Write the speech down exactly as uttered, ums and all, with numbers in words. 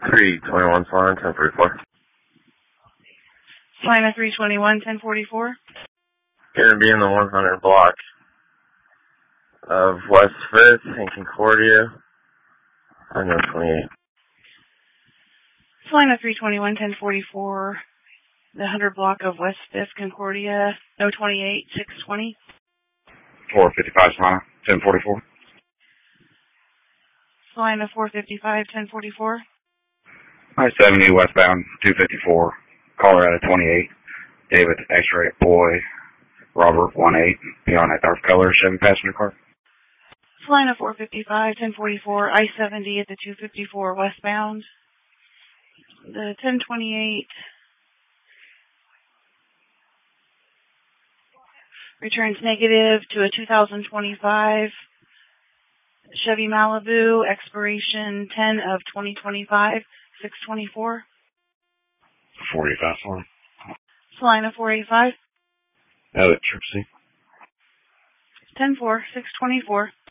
three twenty-one Salina, ten forty-four. Salina three twenty-one, ten forty-four. Gonna be in the one hundred block of West fifth in Concordia. I know twenty-eight. Salina three twenty-one, ten forty-four. The one hundred block of West fifth, Concordia. No twenty-eight, six twenty. four fifty-five Salina, ten forty-four. Salina four fifty-five, ten forty-four. I seventy westbound, two fifty-four. Colorado twenty-eight. David X-ray boy. Robert one eight. Beyond that dark color Chevy passenger car. Salina four fifty-five, ten forty-four. I seventy at the two fifty-four westbound. The ten twenty-eight returns negative to a two thousand twenty-five Chevy Malibu, expiration ten of twenty twenty-five, six twenty-four. four eighty-five Salina. Salina four eighty-five. Elliot Tripsy. ten four, six twenty-four.